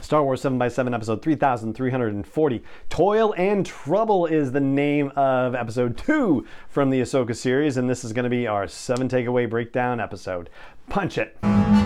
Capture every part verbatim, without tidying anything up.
Star Wars seven by seven, episode three thousand three hundred forty. Toil and Trouble is the name of episode two from the Ahsoka series, and this is going to be our seven takeaway breakdown episode. Punch it.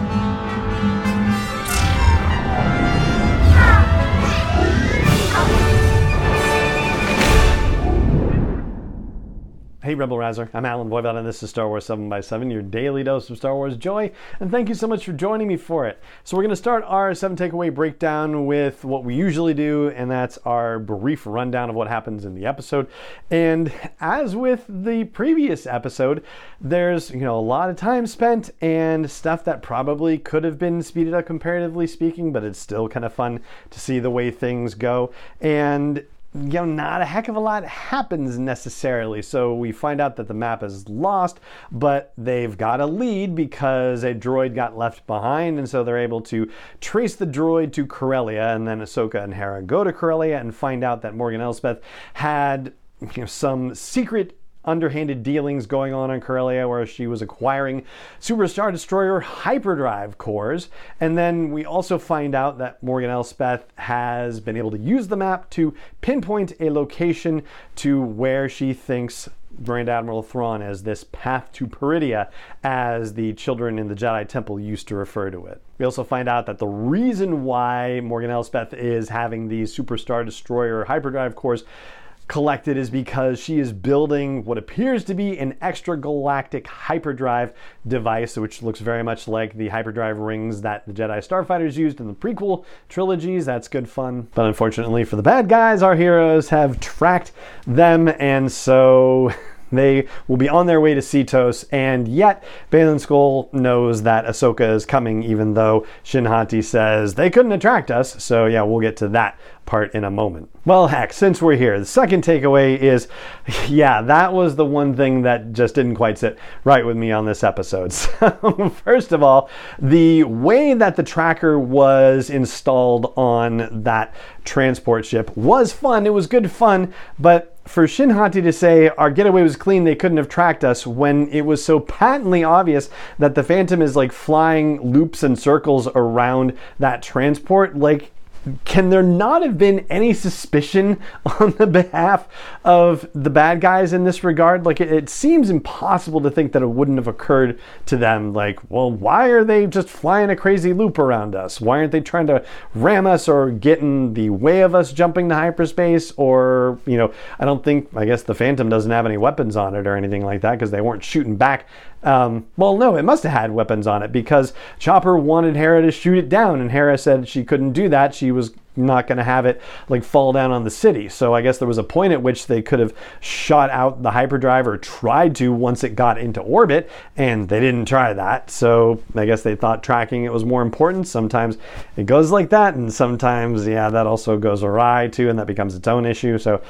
Hey Rebel Rouser, I'm Alan Voivod and this is Star Wars seven by seven, your daily dose of Star Wars joy, and thank you so much for joining me for it. So we're going to start our seven takeaway breakdown with what we usually do, and that's our brief rundown of what happens in the episode. And as with the previous episode, there's, you know, a lot of time spent and stuff that probably could have been speeded up comparatively speaking, but it's still kind of fun to see the way things go. And you know, not a heck of a lot happens necessarily. So we find out that the map is lost, but they've got a lead because a droid got left behind, and so they're able to trace the droid to Corellia, and then Ahsoka and Hera go to Corellia and find out that Morgan Elsbeth had, you know, some secret underhanded dealings going on on Corellia where she was acquiring Super Star Destroyer hyperdrive cores. And then we also find out that Morgan Elsbeth has been able to use the map to pinpoint a location to where she thinks Grand Admiral Thrawn is, this path to Peridia, as the children in the Jedi Temple used to refer to it. We also find out that the reason why Morgan Elsbeth is having these Super Star Destroyer hyperdrive cores collected is because she is building what appears to be an extragalactic hyperdrive device, which looks very much like the hyperdrive rings that the Jedi Starfighters used in the prequel trilogies. That's good fun. But unfortunately for the bad guys, our heroes have tracked them, and so they will be on their way to Cetos, and yet Baylan Skoll knows that Ahsoka is coming, even though Shin Hati says they couldn't attract us. So yeah, we'll get to that part in a moment. Well, heck, since we're here, the second takeaway is, yeah, that was the one thing that just didn't quite sit right with me on this episode. So first of all, the way that the tracker was installed on that transport ship was fun. It was good fun, but for Shin Hati to say our getaway was clean, they couldn't have tracked us, when it was so patently obvious that the Phantom is like flying loops and circles around that transport, like, can there not have been any suspicion on the behalf of the bad guys in this regard? Like, it, it seems impossible to think that it wouldn't have occurred to them. Like, well, why are they just flying a crazy loop around us? Why aren't they trying to ram us or get in the way of us jumping to hyperspace? Or, you know, I don't think, I guess the Phantom doesn't have any weapons on it or anything like that because they weren't shooting back. Um, well, no, it must have had weapons on it because Chopper wanted Hera to shoot it down, and Hera said she couldn't do that. She was not going to have it like fall down on the city. So I guess there was a point at which they could have shot out the hyperdrive, or tried to, once it got into orbit, and they didn't try that. So I guess they thought tracking it was more important. Sometimes it goes like that, and sometimes, yeah, that also goes awry too, and that becomes its own issue. So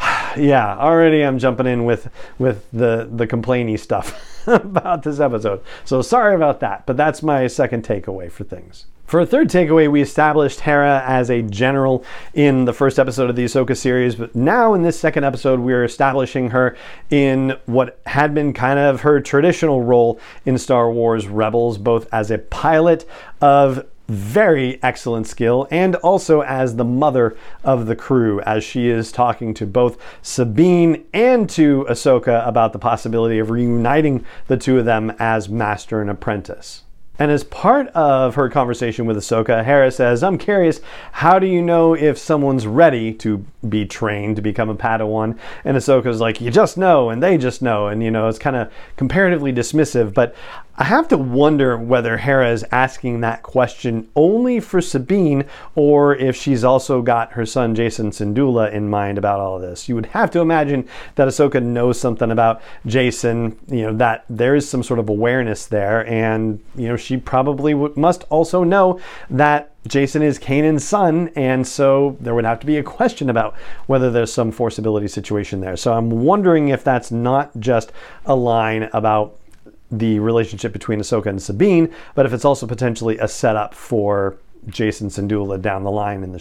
yeah, already I'm jumping in with with the the complainy stuff about this episode. So sorry about that, but that's my second takeaway for things. For a third takeaway, we established Hera as a general in the first episode of the Ahsoka series, but now in this second episode, we're establishing her in what had been kind of her traditional role in Star Wars Rebels, both as a pilot of very excellent skill and also as the mother of the crew, as she is talking to both Sabine and to Ahsoka about the possibility of reuniting the two of them as master and apprentice. And as part of her conversation with Ahsoka, Hera says, I'm curious, how do you know if someone's ready to be trained to become a Padawan? And Ahsoka's like, you just know, and they just know. And, you know, it's kind of comparatively dismissive. But I have to wonder whether Hera is asking that question only for Sabine, or if she's also got her son Jacen Syndulla in mind about all of this. You would have to imagine that Ahsoka knows something about Jacen, you know, that there is some sort of awareness there, and, you know, she probably w- must also know that Jacen is Kanan's son, and so there would have to be a question about whether there's some forceability situation there. So I'm wondering if that's not just a line about the relationship between Ahsoka and Sabine, but if it's also potentially a setup for Jacen Syndulla down the line in the show.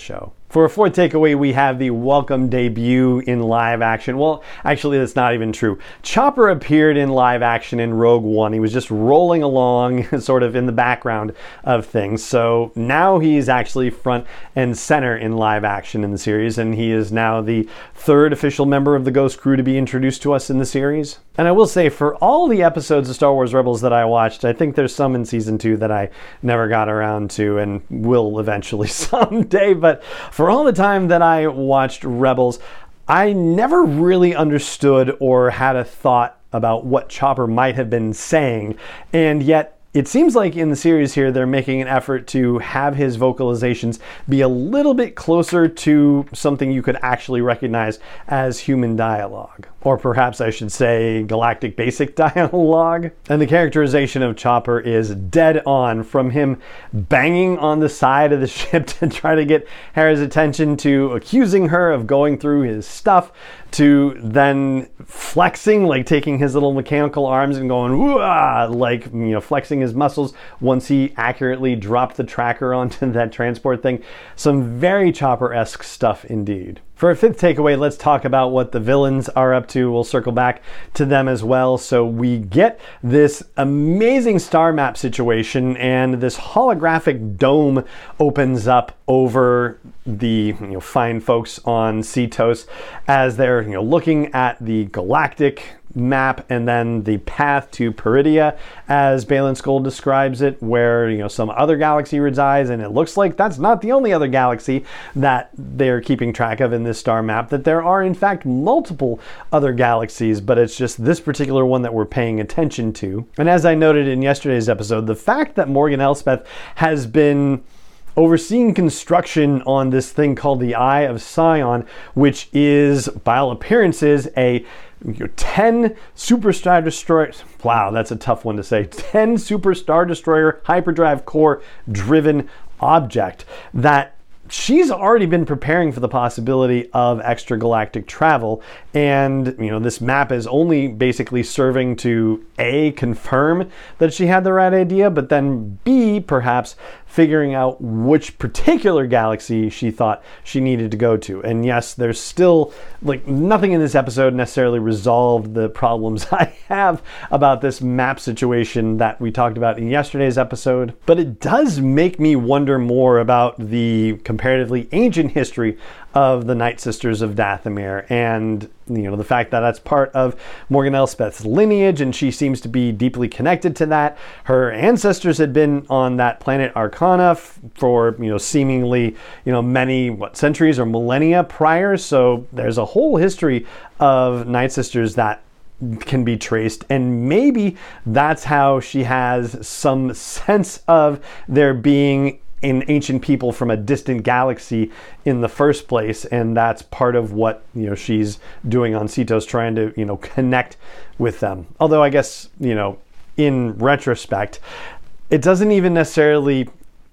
For a fourth takeaway, we have the welcome debut in live action. Well, actually, that's not even true. Chopper appeared in live action in Rogue One. He was just rolling along, sort of in the background of things. So now he's actually front and center in live action in the series, and he is now the third official member of the Ghost Crew to be introduced to us in the series. And I will say, for all the episodes of Star Wars Rebels that I watched, I think there's some in season two that I never got around to and will eventually someday. But for all the time that I watched Rebels, I never really understood or had a thought about what Chopper might have been saying. And yet, it seems like in the series here, they're making an effort to have his vocalizations be a little bit closer to something you could actually recognize as human dialogue. Or perhaps I should say galactic basic dialogue. And the characterization of Chopper is dead on, from him banging on the side of the ship to try to get Hera's attention, to accusing her of going through his stuff, to then flexing, like taking his little mechanical arms and going, whoa, like, you know, flexing his muscles once he accurately dropped the tracker onto that transport thing. Some very Chopper-esque stuff indeed. For a fifth takeaway, let's talk about what the villains are up to. We'll circle back to them as well. So we get this amazing star map situation, and this holographic dome opens up over the you know, fine folks on Seatos as they're you know looking at the galactic map and then the path to Peridia, as Baylan Skoll describes it, where you know some other galaxy resides, and it looks like that's not the only other galaxy that they're keeping track of in this star map, that there are in fact multiple other galaxies, but it's just this particular one that we're paying attention to. And as I noted in yesterday's episode, the fact that Morgan Elspeth has been overseeing construction on this thing called the Eye of Sion, which is, by all appearances, a you know, ten Super Star Destroyer, wow, that's a tough one to say, ten Super Star Destroyer hyperdrive core driven object that she's already been preparing for the possibility of extragalactic travel. And, you know, this map is only basically serving to A, confirm that she had the right idea, but then B, perhaps figuring out which particular galaxy she thought she needed to go to. And yes, there's still, like, nothing in this episode necessarily resolved the problems I have about this map situation that we talked about in yesterday's episode. But it does make me wonder more about the comparatively ancient history of the Night Sisters of Dathomir, and you know the fact that that's part of Morgan Elspeth's lineage, and she seems to be deeply connected to that. Her ancestors had been on that planet Arcana f- for you know seemingly you know many what centuries or millennia prior. So there's a whole history of Night Sisters that can be traced, and maybe that's how she has some sense of there being an ancient people from a distant galaxy in the first place, and that's part of what you know she's doing on Seatos, trying to you know connect with them. Although I guess you know in retrospect, it doesn't even necessarily,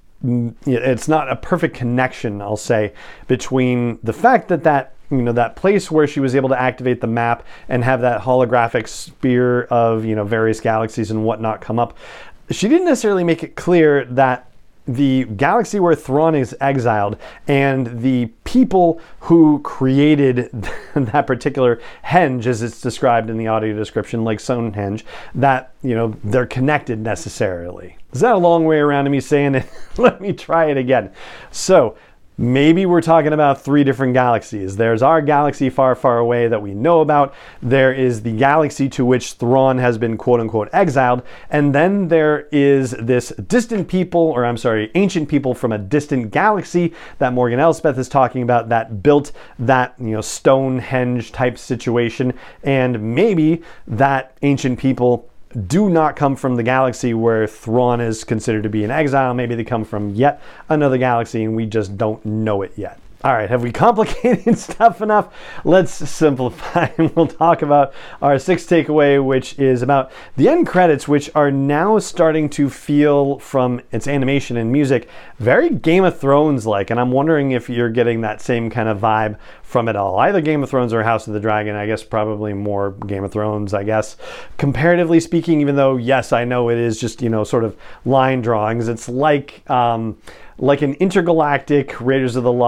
it's not a perfect connection, I'll say, between the fact that that you know that place where she was able to activate the map and have that holographic sphere of you know various galaxies and whatnot come up. She didn't necessarily make it clear that the galaxy where Thrawn is exiled and the people who created that particular henge, as it's described in the audio description, like Stonehenge, that, you know, they're connected necessarily. Is that a long way around of me saying it? Let me try it again. So, maybe we're talking about three different galaxies. There's our galaxy far, far away that we know about. There is the galaxy to which Thrawn has been quote unquote exiled. And then there is this distant people, or I'm sorry, ancient people from a distant galaxy that Morgan Elspeth is talking about that built that, you know, Stonehenge type situation. And maybe that ancient people do not come from the galaxy where Thrawn is considered to be in exile. Maybe they come from yet another galaxy and we just don't know it yet. All right, have we complicated stuff enough? Let's simplify, and we'll talk about our sixth takeaway, which is about the end credits, which are now starting to feel, from its animation and music, very Game of Thrones-like. And I'm wondering if you're getting that same kind of vibe from it all. Either Game of Thrones or House of the Dragon. I guess probably more Game of Thrones, I guess, comparatively speaking, even though, yes, I know it is just, you know, sort of line drawings. It's like... Um, like an intergalactic Raiders of the Lost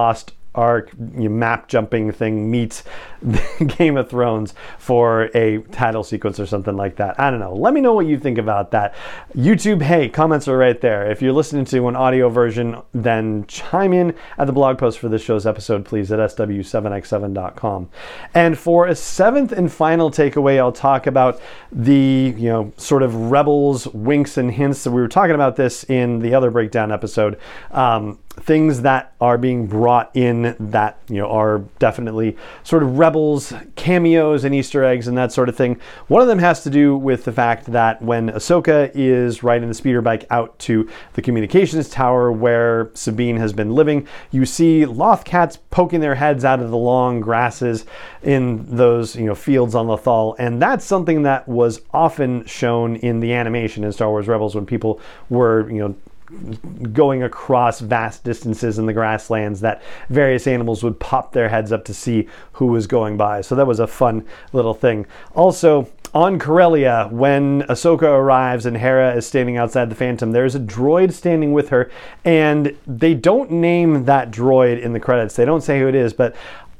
arc, you know, map jumping thing meets Game of Thrones for a title sequence or something like that. I don't know. Let me know what you think about that. YouTube, hey, comments are right there. If you're listening to an audio version, then chime in at the blog post for this show's episode, please, at S W seven X seven dot com. And for a seventh and final takeaway, I'll talk about the, you know, sort of Rebels winks and hints. So we were talking about this in the other breakdown episode. Um, things that are being brought in that, you know, are definitely sort of Rebels cameos and Easter eggs and that sort of thing. One of them has to do with the fact that when Ahsoka is riding the speeder bike out to the communications tower where Sabine has been living, you see Loth cats poking their heads out of the long grasses in those, you know, fields on Lothal, and that's something that was often shown in the animation in Star Wars Rebels when people were, you know, going across vast distances in the grasslands, that various animals would pop their heads up to see who was going by. So that was a fun little thing. Also, on Corellia, when Ahsoka arrives and Hera is standing outside the Phantom, there's a droid standing with her, and they don't name that droid in the credits. They don't say who it is, but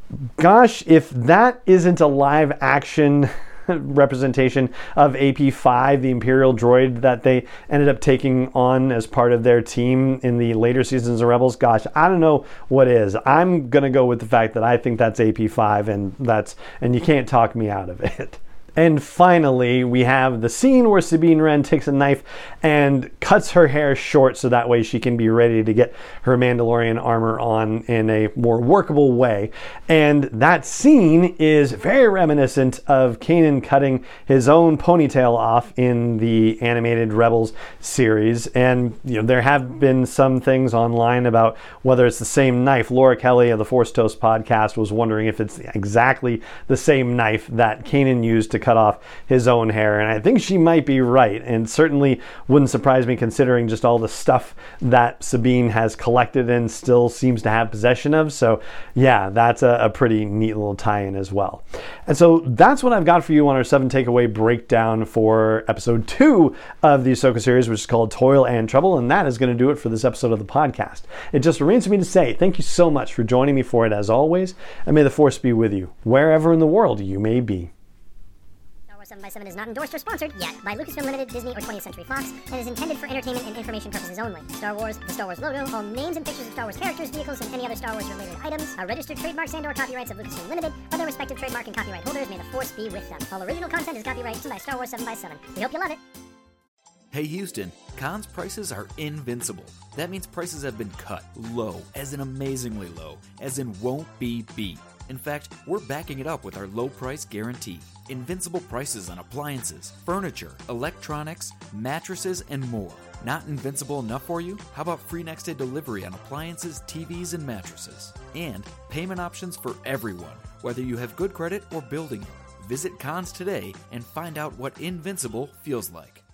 gosh, if that isn't a live action representation of A P five, the Imperial droid that they ended up taking on as part of their team in the later seasons of Rebels, gosh, I don't know what is. I'm gonna go with the fact that I think that's A P five, and that's and you can't talk me out of it. And finally, we have the scene where Sabine Wren takes a knife and cuts her hair short so that way she can be ready to get her Mandalorian armor on in a more workable way. And that scene is very reminiscent of Kanan cutting his own ponytail off in the animated Rebels series. And you know, there have been some things online about whether it's the same knife. Laura Kelly of the Force Toast podcast was wondering if it's exactly the same knife that Kanan used to cut off his own hair, and I think she might be right, and certainly wouldn't surprise me considering just all the stuff that Sabine has collected and still seems to have possession of. So yeah, that's a, a pretty neat little tie-in as well. And so that's what I've got for you on our seven takeaway breakdown for episode two of the Ahsoka series, which is called Toil and Trouble, and that is going to do it for this episode of the podcast. It just remains for me to say thank you so much for joining me for it as always, and may the Force be with you wherever in the world you may be. seven by seven is not endorsed or sponsored yet by Lucasfilm Limited, Disney, or twentieth Century Fox, and is intended for entertainment and information purposes only. Star Wars, the Star Wars logo, all names and pictures of Star Wars characters, vehicles, and any other Star Wars related items are registered trademarks and or copyrights of Lucasfilm Limited or their respective trademark and copyright holders. May the Force be with them. All original content is copyrighted by Star Wars seven by seven. We hope you love it. Hey Houston, Conn's prices are invincible. That means prices have been cut low, as in amazingly low, as in won't be beat. In fact, we're backing it up with our low price guarantee. Invincible prices on appliances, furniture, electronics, mattresses, and more. Not invincible enough for you? How about free next day delivery on appliances, T Vs, and mattresses? And payment options for everyone, whether you have good credit or building it. Visit Cons today and find out what invincible feels like.